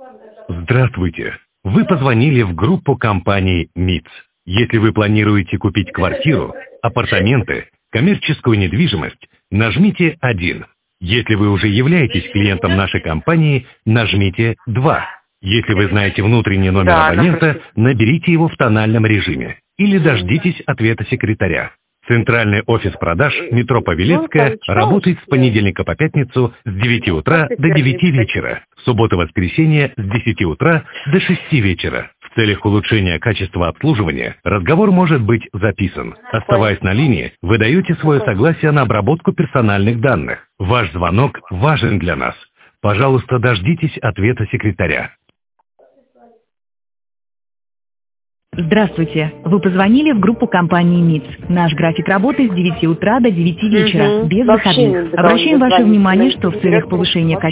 Здравствуйте! Вы позвонили в группу компании МИЦ. Если вы планируете купить квартиру, апартаменты, коммерческую недвижимость, нажмите 1. Если вы уже являетесь клиентом нашей компании, нажмите 2. Если вы знаете внутренний номер абонента, наберите его в тональном режиме или дождитесь ответа секретаря. Центральный офис продаж метро Павелецкая работает с понедельника по пятницу с 9 утра до 9 вечера, в субботу-воскресенье с 10 утра до 6 вечера. В целях улучшения качества обслуживания разговор может быть записан. Оставаясь на линии, вы даете свое согласие на обработку персональных данных. Ваш звонок важен для нас. Пожалуйста, дождитесь ответа секретаря. Здравствуйте. Вы позвонили в группу компании МИЦ. Наш график работы с 9 утра до 9 вечера, без выходных. Обращаем ваше внимание, что в целях повышения качества